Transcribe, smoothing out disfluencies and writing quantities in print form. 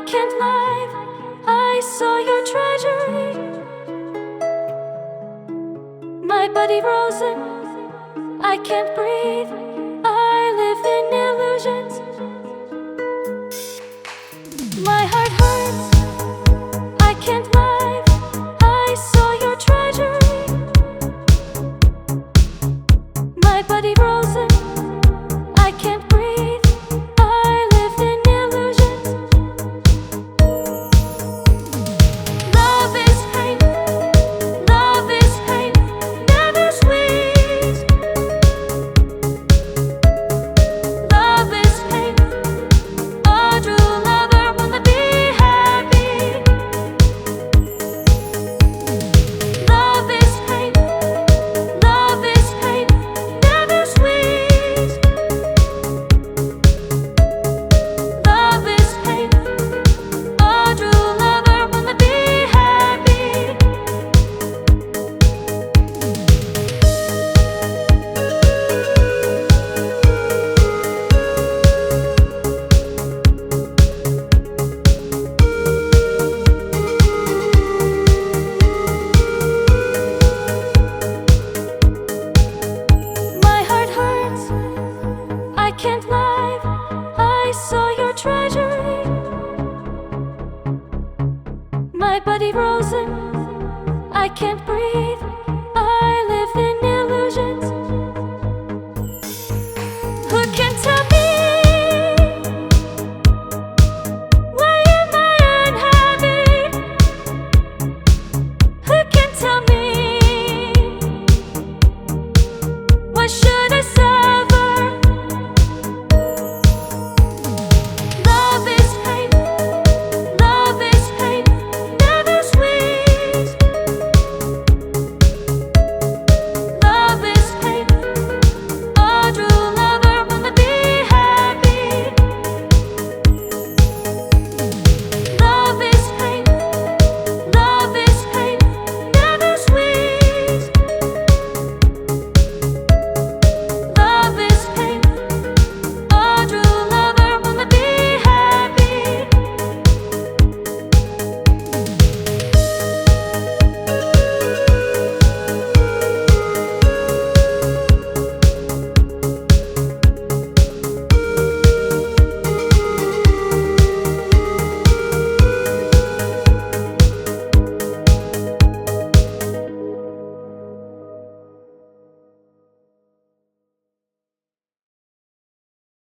can't lie, I saw your treasury. My body frozen, I can't breathe. I live in illusions. My heart hurts, I can't lie, I saw your treasury. My body frozen, I can't breathe. I live in illusions. Love is pain, never sweet. Love is pain, a true lover wanna be happy. Love is pain, never sweet. Love is pain, a true lover wanna be happy. My heart hurts, I can't lie, I saw your treasury. My body frozen, I can't breathe.